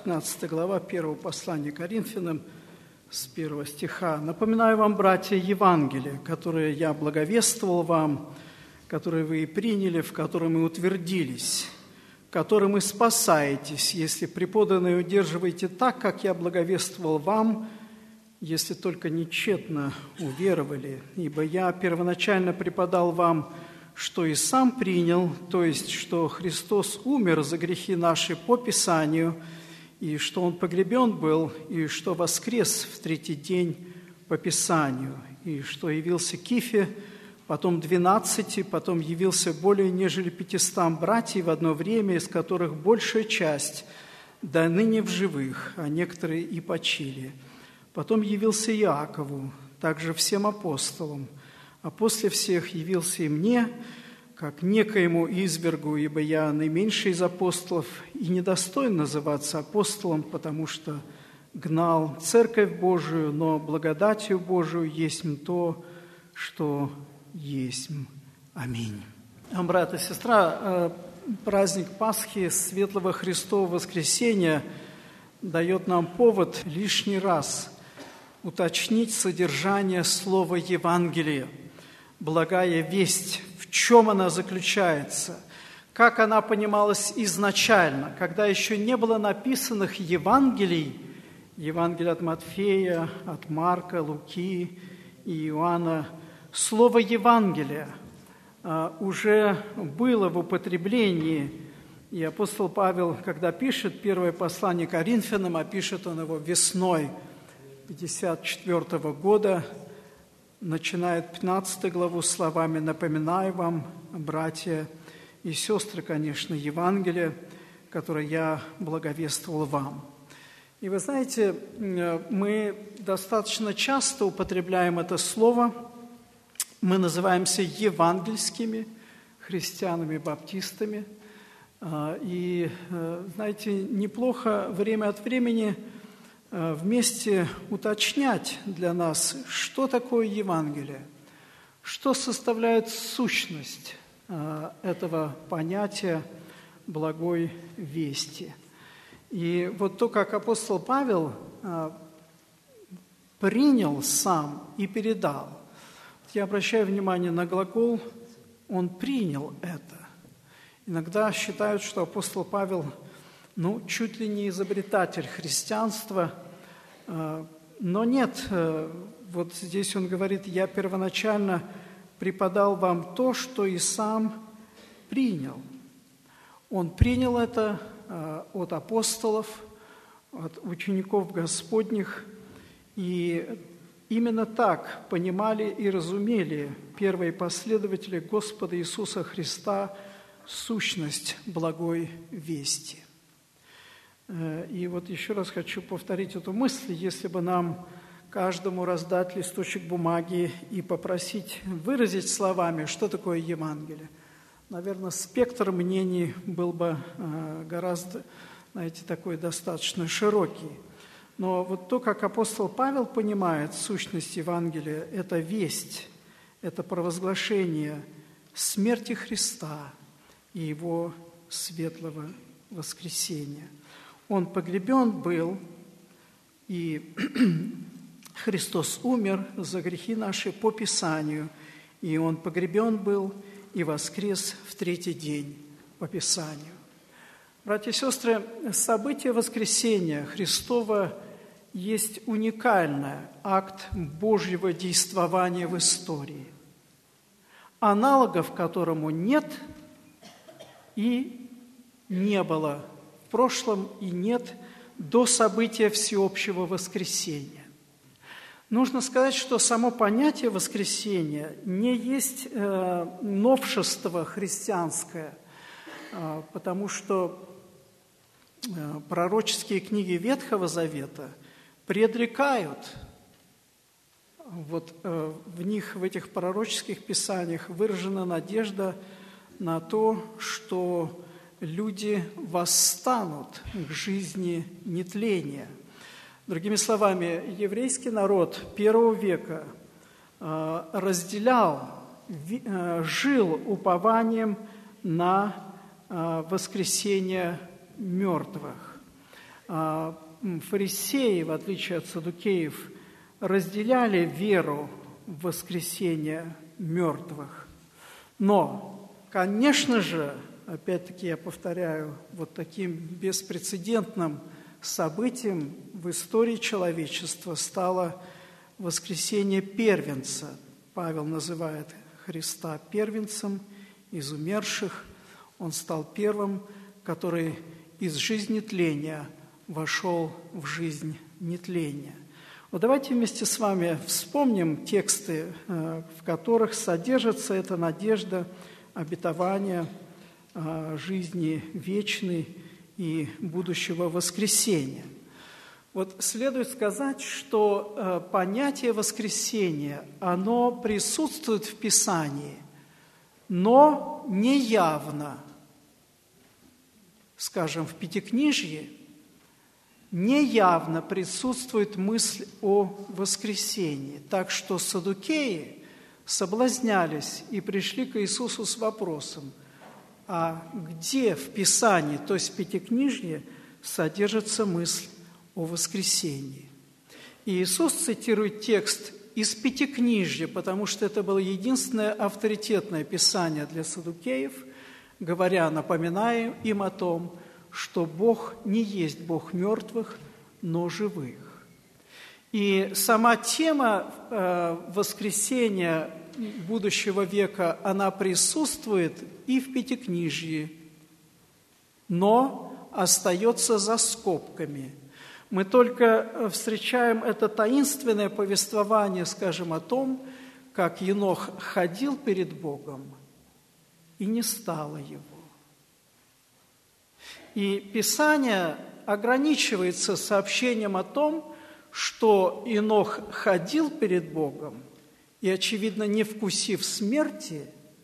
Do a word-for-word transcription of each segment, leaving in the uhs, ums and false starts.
пятнадцатая глава первого послания Коринфянам с первого стиха. «Напоминаю вам, братья, Евангелие, которое я благовествовал вам, которое вы и приняли, в котором и утвердились, которым и спасаетесь, если преподанное удерживаете так, как я благовествовал вам, если только нечетно уверовали. Ибо я первоначально преподал вам, что и сам принял, то есть, что Христос умер за грехи наши по Писанию, и что Он погребен был, и что воскрес в третий день по Писанию, и что явился Кифе, потом двенадцати, потом явился более нежели пятистам братьев в одно время, из которых большая часть до ныне в живых, а некоторые и почили. Потом явился Иакову, также всем апостолам, а после всех явился и мне, как некоему извергу, ибо я наименьший из апостолов и недостоин называться апостолом, потому что гнал Церковь Божию, но благодатью Божию есть то, что есть. Аминь». Брат и сестра, праздник Пасхи, Светлого Христового Воскресения дает нам повод лишний раз уточнить содержание слова Евангелия, благая весть, в чем она заключается, как она понималась изначально, когда еще не было написанных Евангелий, Евангелие от Матфея, от Марка, Луки и Иоанна. Слово «Евангелие» уже было в употреблении, и апостол Павел, когда пишет первое послание Коринфянам, а пишет он его весной пятьдесят четвёртого года, начинает пятнадцатую главу словами: «Напоминаю вам, братья и сестры, конечно, Евангелие, которое я благовествовал вам». И вы знаете, мы достаточно часто употребляем это слово. Мы называемся евангельскими христианами, баптистами. И, знаете, неплохо время от времени вместе уточнять для нас, что такое Евангелие, что составляет сущность этого понятия благой вести. И вот то, как апостол Павел принял сам и передал, я обращаю внимание на глагол «он принял это». Иногда считают, что апостол Павел, ну, чуть ли не изобретатель христианства, но нет, вот здесь он говорит: «Я первоначально преподал вам то, что и сам принял». Он принял это от апостолов, от учеников Господних, и именно так понимали и разумели первые последователи Господа Иисуса Христа сущность благой вести. И вот еще раз хочу повторить эту мысль: если бы нам каждому раздать листочек бумаги и попросить выразить словами, что такое Евангелие, наверное, спектр мнений был бы гораздо, знаете, такой достаточно широкий. Но вот то, как апостол Павел понимает сущность Евангелия, это весть, это провозглашение смерти Христа и Его светлого воскресения. Он погребен был, и Христос умер за грехи наши по Писанию, и Он погребен был и воскрес в третий день по Писанию. Братья и сестры, событие воскресения Христова есть уникальный акт Божьего действования в истории, аналогов которому нет и не было в прошлом и нет до события всеобщего воскресения. Нужно сказать, что само понятие воскресения не есть э, новшество христианское, э, потому что э, пророческие книги Ветхого Завета предрекают, вот э, в них, в этих пророческих писаниях выражена надежда на то, что люди восстанут к жизни нетления. Другими словами, еврейский народ первого века э, разделял, ви, э, жил упованием на э, воскресение мертвых. Фарисеи, в отличие от саддукеев, разделяли веру в воскресение мертвых. Но, конечно же, опять-таки я повторяю, вот таким беспрецедентным событием в истории человечества стало воскресение первенца. Павел называет Христа первенцем из умерших. Он стал первым, который из жизни тления вошел в жизнь нетления. Вот давайте вместе с вами вспомним тексты, в которых содержится эта надежда, обетование жизни вечной и будущего воскресения. Вот следует сказать, что понятие воскресения, оно присутствует в Писании, но не явно. Скажем, в Пятикнижье неявно присутствует мысль о воскресении. Так что саддукеи соблазнялись и пришли к Иисусу с вопросом, а где в Писании, то есть в Пятикнижье, содержится мысль о воскресении? И Иисус цитирует текст из Пятикнижья, потому что это было единственное авторитетное писание для саддукеев, говоря, напоминая им о том, что Бог не есть Бог мертвых, но живых. И сама тема э, воскресения будущего века, она присутствует и в Пятикнижье, но остается за скобками. Мы только встречаем это таинственное повествование, скажем, о том, как Енох ходил перед Богом, и не стало его. И Писание ограничивается сообщением о том, что Енох ходил перед Богом и, очевидно, не вкусив смерти,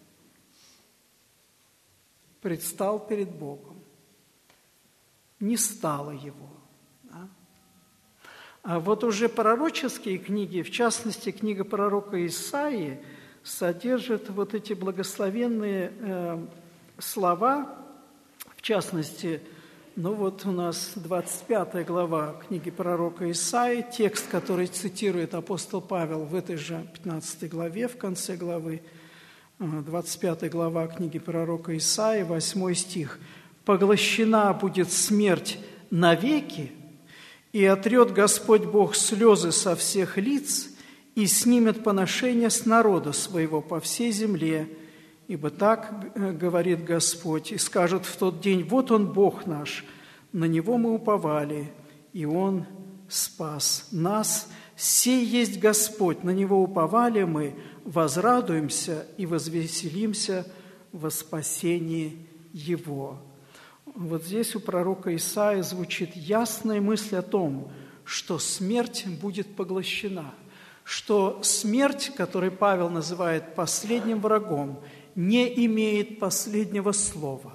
предстал перед Богом. Не стало его. Да? А вот уже пророческие книги, в частности, книга пророка Исаии, содержит вот эти благословенные э, слова. В частности, ну вот у нас двадцать пятая глава книги пророка Исаии, текст, который цитирует апостол Павел в этой же пятнадцатой главе, в конце главы, двадцать пятая глава книги пророка Исаии, восьмой стих. «Поглощена будет смерть навеки, и отрет Господь Бог слезы со всех лиц, и снимет поношение с народа своего по всей земле. Ибо так говорит Господь, и скажет в тот день, вот Он, Бог наш, на Него мы уповали, и Он спас нас. Сей есть Господь, на Него уповали мы, возрадуемся и возвеселимся во спасении Его». Вот здесь у пророка Исаии звучит ясная мысль о том, что смерть будет поглощена, что смерть, которую Павел называет последним врагом, не имеет последнего слова.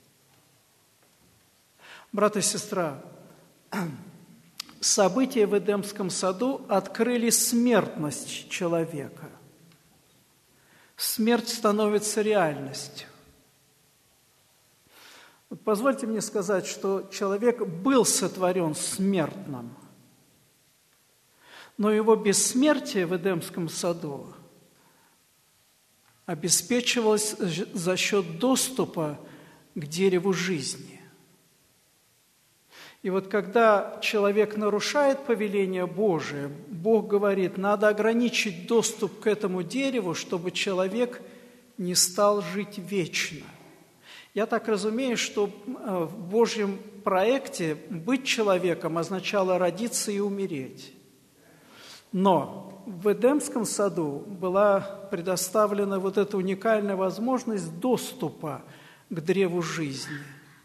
Брат и сестра, события в Эдемском саду открыли смертность человека. Смерть становится реальностью. Вот позвольте мне сказать, что человек был сотворен смертным, но его бессмертие в Эдемском саду обеспечивалось за счет доступа к дереву жизни. И вот когда человек нарушает повеление Божие, Бог говорит, надо ограничить доступ к этому дереву, чтобы человек не стал жить вечно. Я так разумею, что в Божьем проекте быть человеком означало родиться и умереть. Но в Эдемском саду была предоставлена вот эта уникальная возможность доступа к древу жизни,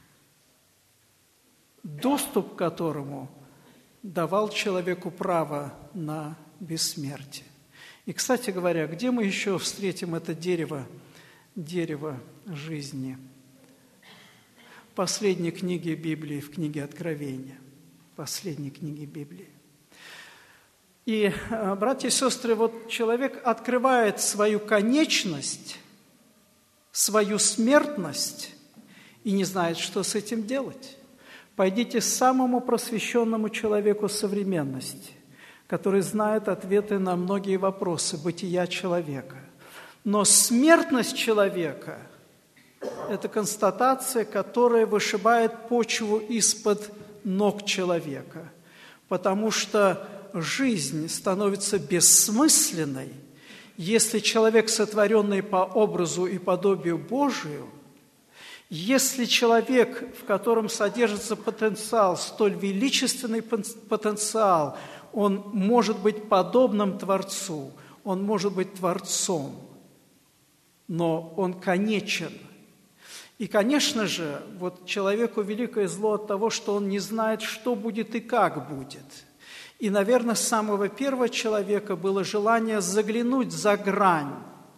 доступ к которому давал человеку право на бессмертие. И, кстати говоря, где мы еще встретим это дерево, дерево жизни? В последней книге Библии, в книге Откровения, последней книге Библии. И, братья и сестры, вот человек открывает свою конечность, свою смертность и не знает, что с этим делать. Пойдите к самому просвещенному человеку современности, который знает ответы на многие вопросы бытия человека. Но смертность человека – это констатация, которая вышибает почву из-под ног человека, потому что жизнь становится бессмысленной, если человек, сотворенный по образу и подобию Божию, если человек, в котором содержится потенциал, столь величественный потенциал, он может быть подобным Творцу, он может быть Творцом, но он конечен. И, конечно же, вот человеку великое зло от того, что он не знает, что будет и как будет. И, наверное, с самого первого человека было желание заглянуть за грань,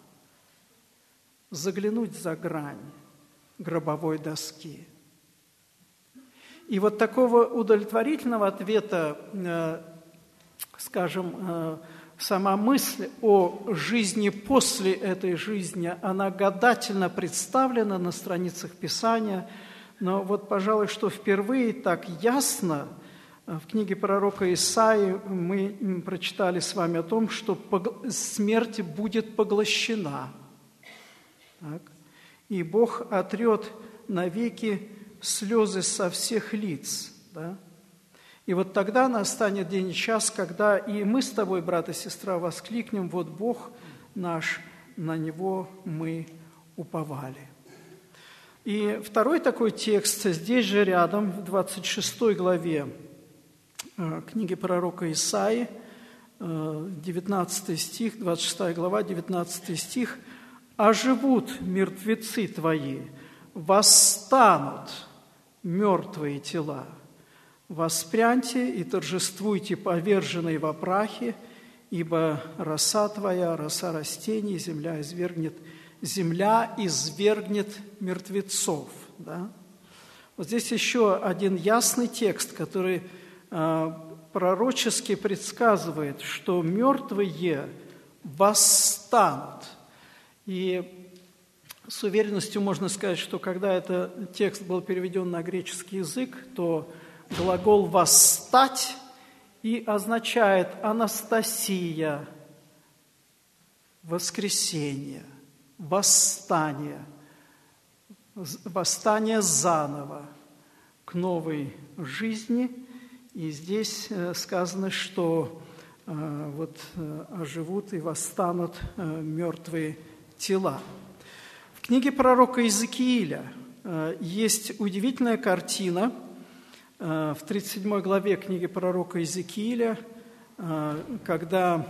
заглянуть за грань гробовой доски. И вот такого удовлетворительного ответа, скажем, сама мысль о жизни после этой жизни, она гадательно представлена на страницах Писания, но вот, пожалуй, что впервые так ясно в книге пророка Исаии мы прочитали с вами о том, что смерть будет поглощена. Так. И Бог отрет навеки слезы со всех лиц. Да? И вот тогда настанет день и час, когда и мы с тобой, брат и сестра, воскликнем: вот Бог наш, на Него мы уповали. И второй такой текст здесь же рядом, в двадцать шестой главе книги пророка Исаии, девятнадцатый стих, двадцать шестая глава, девятнадцатый стих: «Оживут мертвецы твои, восстанут мертвые тела. Воспряньте и торжествуйте, поверженные во прахе, ибо роса твоя, роса растений, земля извергнет, земля извергнет мертвецов». Да? Вот здесь еще один ясный текст, который э, пророчески предсказывает, что мертвые восстанут. И с уверенностью можно сказать, что когда этот текст был переведен на греческий язык, то глагол «восстать» и означает анастасия, воскресение, восстание, восстание заново к новой жизни. И здесь сказано, что вот оживут и восстанут мертвые тела. В книге пророка Иезекииля есть удивительная картина. В тридцать седьмой главе книги пророка Иезекииля, когда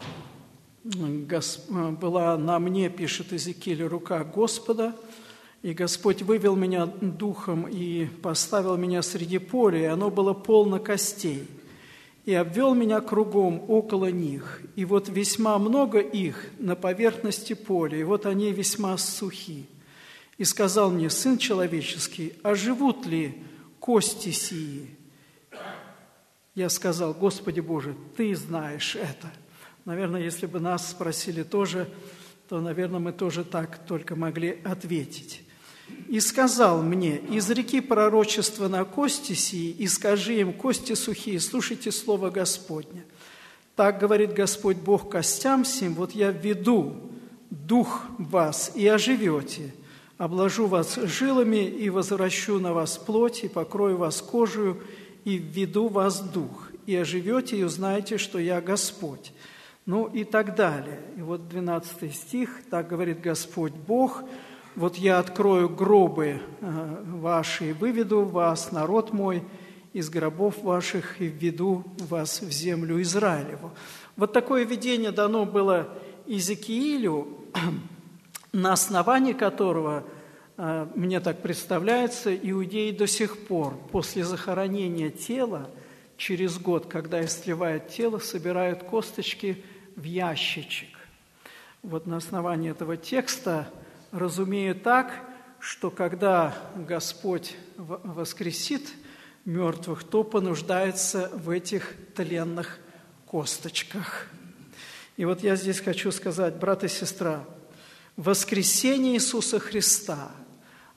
была на мне, пишет Иезекииль, рука Господа, и Господь вывел меня духом и поставил меня среди поля, и оно было полно костей, и обвел меня кругом около них, и вот весьма много их на поверхности поля, и вот они весьма сухи. И сказал мне: сын человеческий, оживут ли кости сии? Я сказал: Господи Боже, Ты знаешь это. Наверное, если бы нас спросили тоже, то, наверное, мы тоже так только могли ответить. И сказал мне: изреки пророчество на кости сии, и скажи им: кости сухие, слушайте слово Господне. Так говорит Господь Бог костям сим: вот я введу дух в вас, и оживете, обложу вас жилами, и возвращу на вас плоть, и покрою вас кожею, и введу вас дух, и оживете, и узнаете, что я Господь». Ну и так далее. И вот двенадцатый стих, так говорит Господь Бог: «Вот я открою гробы ваши, и выведу вас, народ мой, из гробов ваших, и введу вас в землю Израилеву». Вот такое видение дано было Иезекиилю, на основании которого, мне так представляется, иудеи до сих пор после захоронения тела, через год, когда истлевает тело, собирают косточки в ящичек. Вот на основании этого текста разумею так, что когда Господь воскресит мертвых, то понуждается в этих тленных косточках. И вот я здесь хочу сказать, брат и сестра, воскресение Иисуса Христа,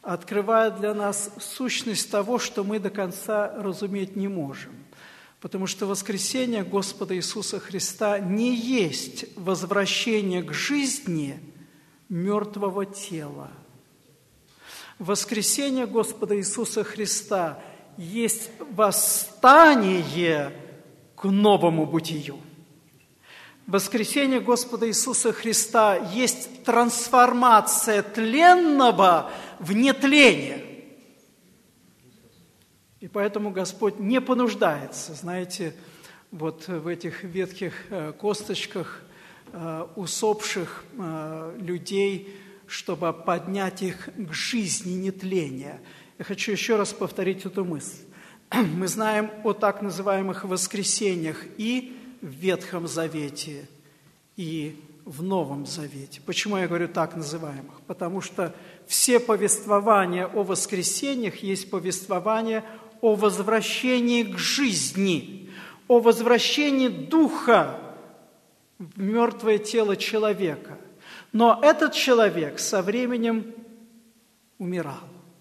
открывает для нас сущность того, что мы до конца разуметь не можем. Потому что воскресение Господа Иисуса Христа не есть возвращение к жизни мертвого тела. Воскресение Господа Иисуса Христа есть восстание к новому бытию. Воскресение Господа Иисуса Христа есть трансформация тленного в нетление. И поэтому Господь не понуждается, знаете, вот в этих ветхих косточках усопших людей, чтобы поднять их к жизни нетления. Я хочу еще раз повторить эту мысль. Мы знаем о так называемых воскресениях и в Ветхом Завете, и в Новом Завете. Почему я говорю так называемых? Потому что все повествования о воскресениях есть повествование о возвращении к жизни, о возвращении духа в мертвое тело человека. Но этот человек со временем умирал.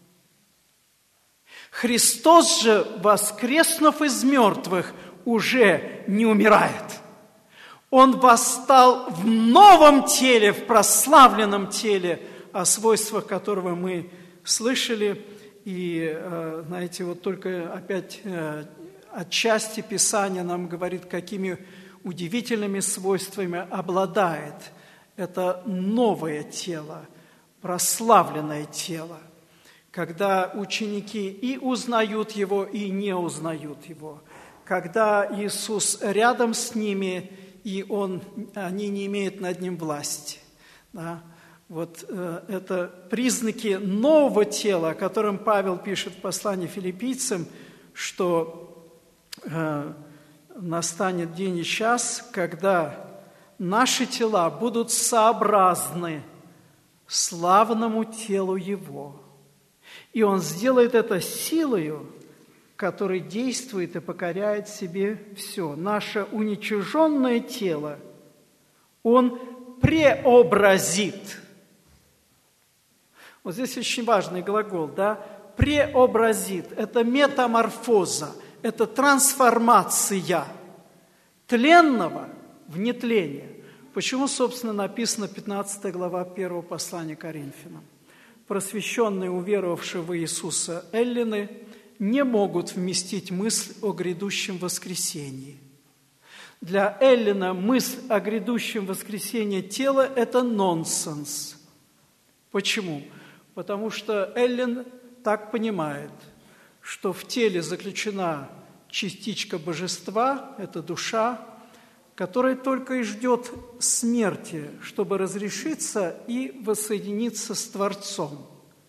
Христос же, воскреснув из мертвых, уже не умирает. Он восстал в новом теле, в прославленном теле, о свойствах которого мы слышали. И, знаете, вот только опять отчасти Писание нам говорит, какими удивительными свойствами обладает это новое тело, прославленное тело, когда ученики и узнают его, и не узнают его, когда Иисус рядом с ними, и он, они не имеют над ним власти. Да? Вот э, это признаки нового тела, о котором Павел пишет в послании филиппийцам, что э, настанет день и час, когда наши тела будут сообразны славному телу Его. И Он сделает это силою, который действует и покоряет себе все. Наше уничиженное тело Он преобразит. Вот здесь очень важный глагол, да? Преобразит. Это метаморфоза, это трансформация тленного в нетление. Почему, собственно, написано пятнадцатая глава первого послания Коринфянам? Просвещенные, уверовавшие в Иисуса эллины не могут вместить мысль о грядущем воскресении. Для эллина мысль о грядущем воскресении тела – это нонсенс. Почему? Потому что эллин так понимает, что в теле заключена частичка божества, это душа, которая только и ждет смерти, чтобы разрешиться и воссоединиться с Творцом.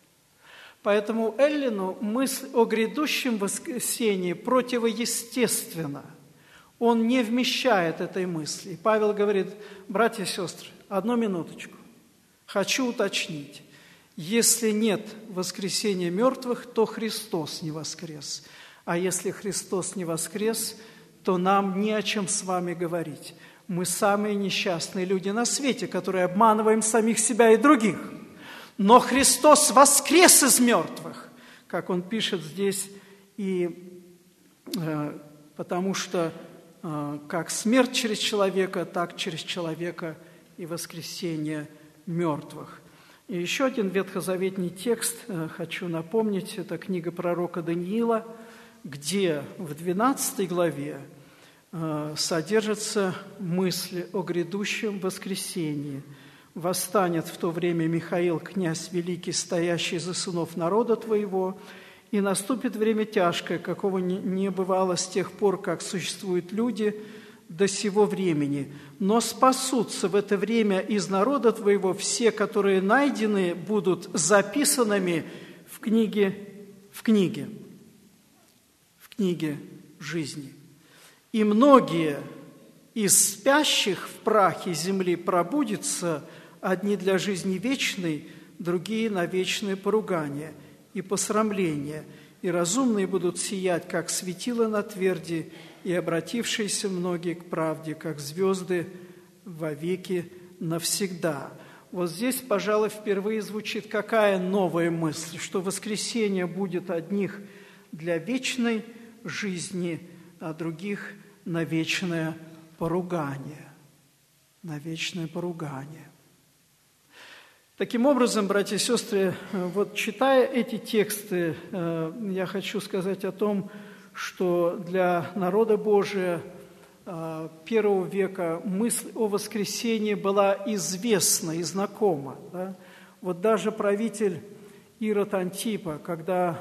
Поэтому эллину мысль о грядущем воскресении противоестественна. Он не вмещает этой мысли. И Павел говорит: братья и сестры, одну минуточку, хочу уточнить. Если нет воскресения мертвых, то Христос не воскрес. А если Христос не воскрес, то нам не о чем с вами говорить. Мы самые несчастные люди на свете, которые обманываем самих себя и других. Но Христос воскрес из мертвых, как он пишет здесь, и э, потому что э, как смерть через человека, так через человека и воскресение мертвых. И еще один ветхозаветный текст э, хочу напомнить, это книга пророка Даниила, где в двенадцатой главе э, содержатся мысли о грядущем воскресении. «Восстанет в то время Михаил, князь великий, стоящий за сынов народа твоего, и наступит время тяжкое, какого не бывало с тех пор, как существуют люди до сего времени. Но спасутся в это время из народа твоего все, которые найдены будут записанными в книге, в книге, в книге жизни. И многие из спящих в прахе земли пробудятся, одни для жизни вечной, другие на вечное поругание и посрамление, и разумные будут сиять, как светило на тверди, и обратившиеся многие к правде, как звезды вовеки навсегда». Вот здесь, пожалуй, впервые звучит какая новая мысль, что воскресение будет одних для вечной жизни, а других на вечное поругание. На вечное поругание. Таким образом, братья и сестры, вот читая эти тексты, я хочу сказать о том, что для народа Божия первого века мысль о воскресении была известна и знакома. Да? Вот даже правитель Ирод Антипа, когда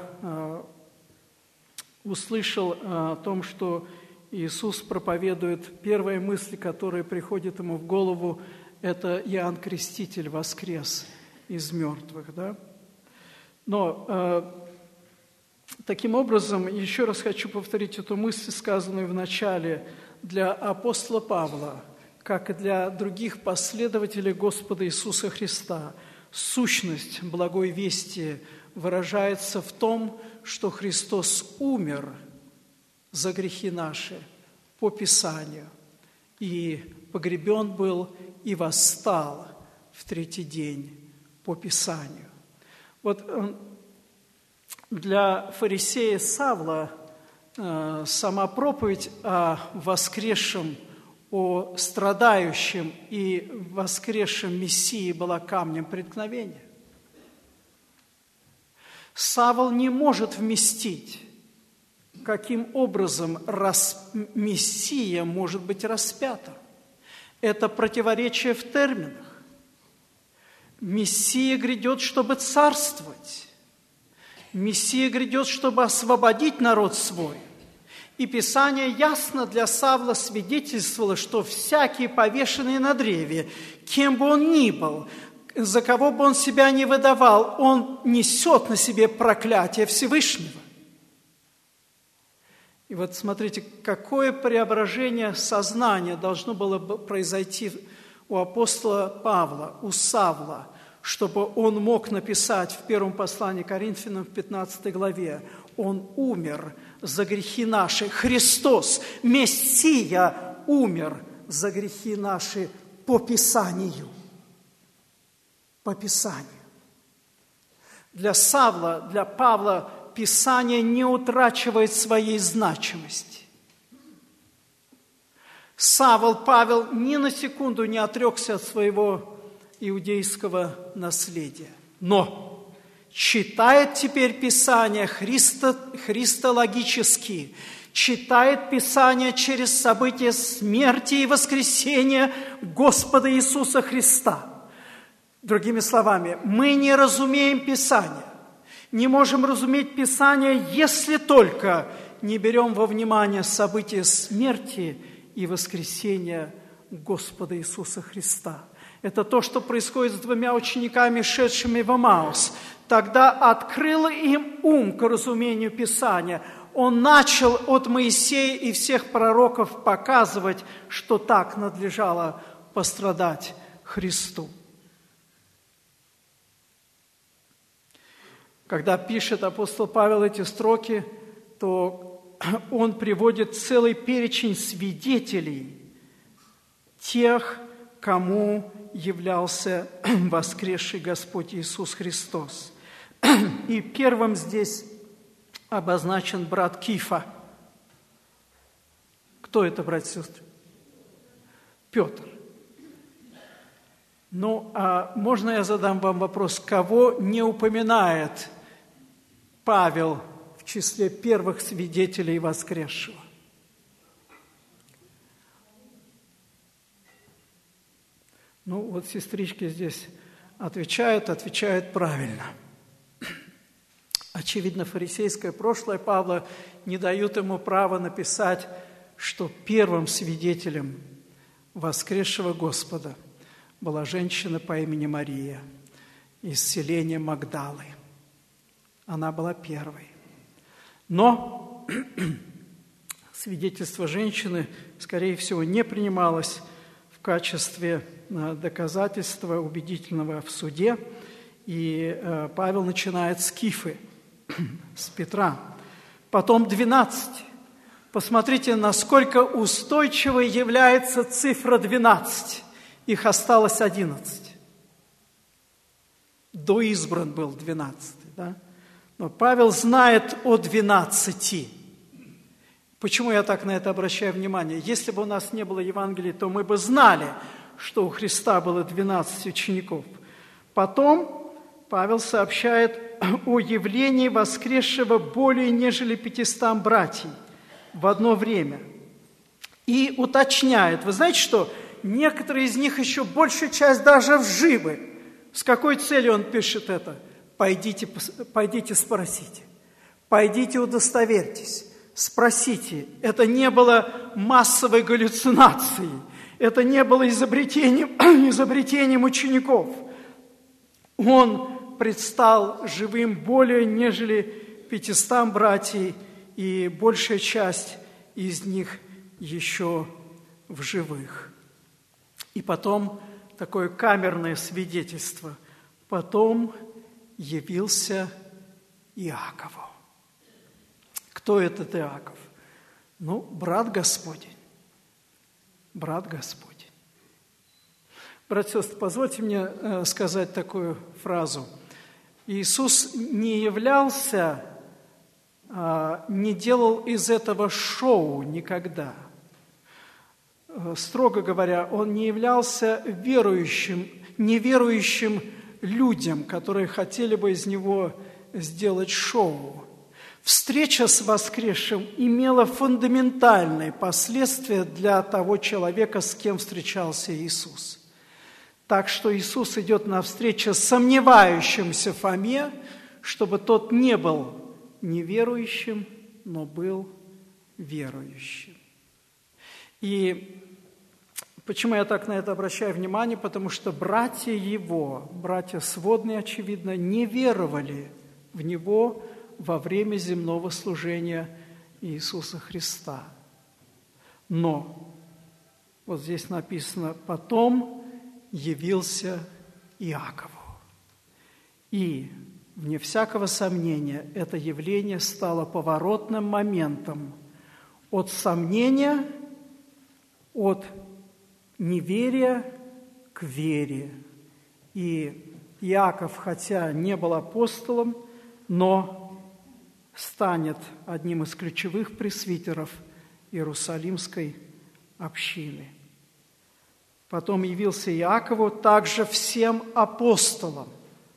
услышал о том, что Иисус проповедует, первая мысль, которая приходит ему в голову, это Иоанн Креститель воскрес из мертвых. Да? Но э, таким образом, еще раз хочу повторить эту мысль, сказанную в начале, для апостола Павла, как и для других последователей Господа Иисуса Христа, сущность благой вести выражается в том, что Христос умер за грехи наши по Писанию, и погребен был, и восстал в третий день по Писанию. Вот для фарисея Савла э, сама проповедь о воскресшем, о страдающем и воскресшем Мессии была камнем преткновения. Савл не может вместить, каким образом рас... Мессия может быть распята. Это противоречие в терминах. Мессия грядет, чтобы царствовать. Мессия грядет, чтобы освободить народ свой. И Писание ясно для Савла свидетельствовало, что всякий повешенный на древе, кем бы он ни был, за кого бы он себя не выдавал, он несет на себе проклятие Всевышнего. И вот смотрите, какое преображение сознания должно было бы произойти у апостола Павла, у Савла, чтобы он мог написать в первом послании к Коринфянам в пятнадцатой главе: «Он умер за грехи наши». Христос, Мессия, умер за грехи наши по Писанию. По Писанию. Для Савла, для Павла Писание не утрачивает своей значимости. Савл Павел ни на секунду не отрекся от своего иудейского наследия. Но читает теперь Писание христо, христологически, читает Писание через события смерти и воскресения Господа Иисуса Христа. Другими словами, мы не разумеем Писание, не можем разуметь Писание, если только не берем во внимание события смерти и воскресения Господа Иисуса Христа. Это то, что происходит с двумя учениками, шедшими в Эмаус. Тогда открыл им ум к разумению Писания. Он начал от Моисея и всех пророков показывать, что так надлежало пострадать Христу. Когда пишет апостол Павел эти строки, то он приводит целый перечень свидетелей тех, кому являлся воскресший Господь Иисус Христос. И первым здесь обозначен брат Кифа. Кто это, братья и сестры? Петр. Ну, а можно я задам вам вопрос, кого не упоминает Павел в числе первых свидетелей воскресшего? Ну, вот сестрички здесь отвечают, отвечают правильно. Очевидно, фарисейское прошлое Павла не дают ему права написать, что первым свидетелем воскресшего Господа была женщина по имени Мария из селения Магдалы. Она была первой. Но свидетельство женщины, скорее всего, не принималось в качестве доказательства убедительного в суде. И Павел начинает с Кифы, с Петра. Потом двенадцать. Посмотрите, насколько устойчивой является цифра двенадцать. Их осталось одиннадцать. до избран был двенадцатый, да? Но Павел знает о двенадцати. Почему я так на это обращаю внимание? Если бы у нас не было Евангелия, то мы бы знали, что у Христа было двенадцать учеников. Потом Павел сообщает о явлении воскресшего более нежели пятистам братьев в одно время. И уточняет, вы знаете что, некоторые из них еще большая часть даже живы. С какой целью он пишет это? Пойдите, пойдите спросите, пойдите удостоверьтесь, спросите. Это не было массовой галлюцинацией, это не было изобретением, изобретением учеников. Он предстал живым более нежели пятистам братьев, и большая часть из них еще в живых. И потом такое камерное свидетельство. Потом явился Иакову. Кто этот Иаков? Ну, брат Господень. Брат Господень. Братья и сестры, позвольте мне э, сказать такую фразу. Иисус не являлся, э, не делал из этого шоу никогда. Э, строго говоря, он не являлся верующим, неверующим людям, которые хотели бы из него сделать шоу. Встреча с воскресшим имела фундаментальные последствия для того человека, с кем встречался Иисус. Так что Иисус идет навстречу сомневающимся Фоме, чтобы тот не был неверующим, но был верующим. И почему я так на это обращаю внимание? Потому что братья его, братья сводные, очевидно, не веровали в него во время земного служения Иисуса Христа. Но, вот здесь написано, потом явился Иакову. И, вне всякого сомнения, это явление стало поворотным моментом от сомнения, от неверия к вере. И Иаков, хотя не был апостолом, но станет одним из ключевых пресвитеров Иерусалимской общины. Потом явился Иакову также всем апостолам.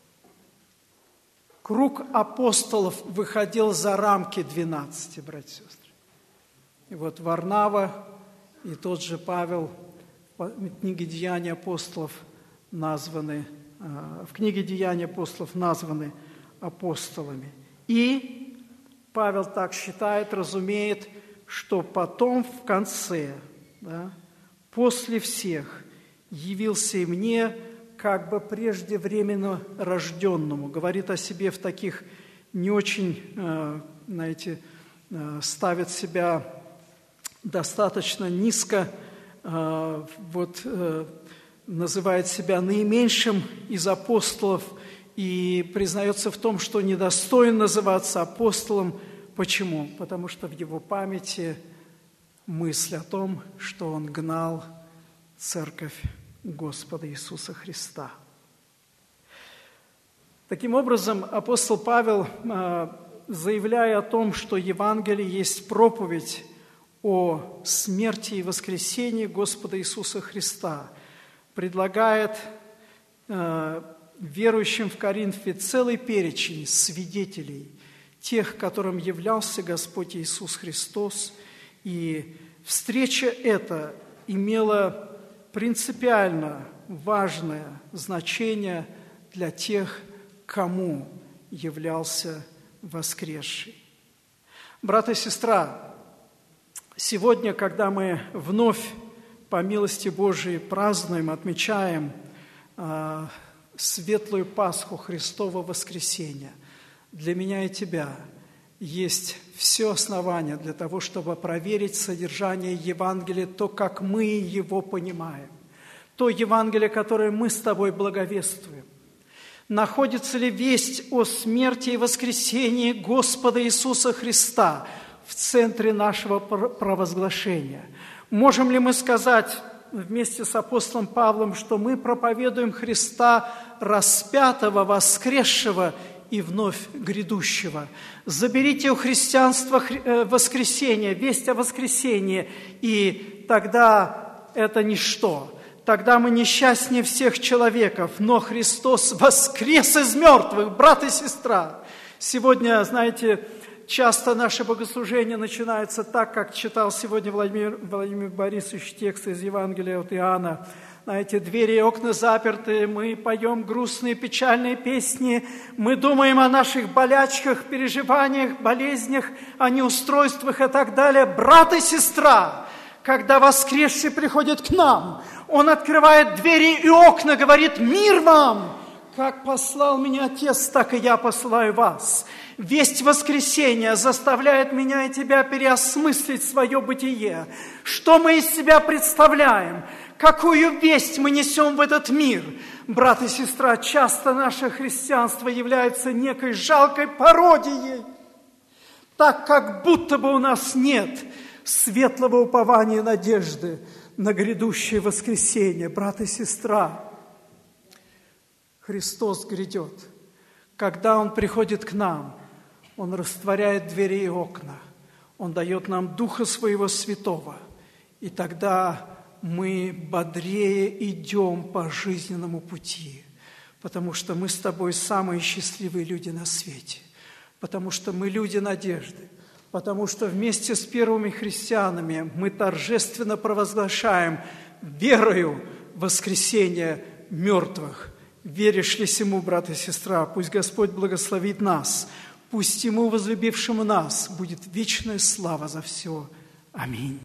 Круг апостолов выходил за рамки двенадцати, братья и сестры. И вот Варнава и тот же Павел в книге «Деяния апостолов» названы, в книге «Деяния апостолов» названы апостолами. И Павел так считает, разумеет, что потом в конце, да, после всех, явился и мне, как бы преждевременно рожденному. Говорит о себе в таких не очень, знаете, ставит себя достаточно низко, вот, называет себя наименьшим из апостолов и признается в том, что недостоин называться апостолом. Почему? Потому что в его памяти мысль о том, что он гнал церковь Господа Иисуса Христа. Таким образом, апостол Павел, заявляя о том, что Евангелие есть проповедь о смерти и воскресении Господа Иисуса Христа, предлагает верующим в Коринфе целый перечень свидетелей, тех, которым являлся Господь Иисус Христос. И встреча эта имела принципиально важное значение для тех, кому являлся воскресший. Брат и сестра, сегодня, когда мы вновь, по милости Божией, празднуем, отмечаем э, светлую Пасху Христова воскресения, для меня и тебя есть все основания для того, чтобы проверить содержание Евангелия, то, как мы его понимаем, то Евангелие, которое мы с тобой благовествуем. Находится ли весть о смерти и воскресении Господа Иисуса Христа в центре нашего провозглашения? Можем ли мы сказать, вместе с апостолом Павлом, что мы проповедуем Христа распятого, воскресшего и вновь грядущего. Заберите у христианства воскресение, весть о воскресении, и тогда это ничто. Тогда мы несчастнее всех человеков, но Христос воскрес из мертвых, брат и сестра. Сегодня, знаете, часто наше богослужение начинается так, как читал сегодня Владимир, Владимир Борисович текст из Евангелия от Иоанна. Знаете, двери и окна заперты, мы поем грустные, печальные песни, мы думаем о наших болячках, переживаниях, болезнях, о неустройствах и так далее. Брат и сестра, когда воскресший приходит к нам, он открывает двери и окна, говорит: «Мир вам! Как послал меня Отец, так и я посылаю вас». Весть воскресения заставляет меня и тебя переосмыслить свое бытие. Что мы из себя представляем? Какую весть мы несем в этот мир? Брат и сестра, часто наше христианство является некой жалкой пародией, так как будто бы у нас нет светлого упования и надежды на грядущее воскресение. Брат и сестра, Христос грядет. Когда Он приходит к нам, Он растворяет двери и окна. Он дает нам Духа Своего Святого. И тогда мы бодрее идем по жизненному пути, потому что мы с тобой самые счастливые люди на свете, потому что мы люди надежды, потому что вместе с первыми христианами мы торжественно провозглашаем верою воскресение мертвых. Веришь ли сему, брат и сестра? Пусть Господь благословит нас, пусть Ему, возлюбившему нас, будет вечная слава за все. Аминь.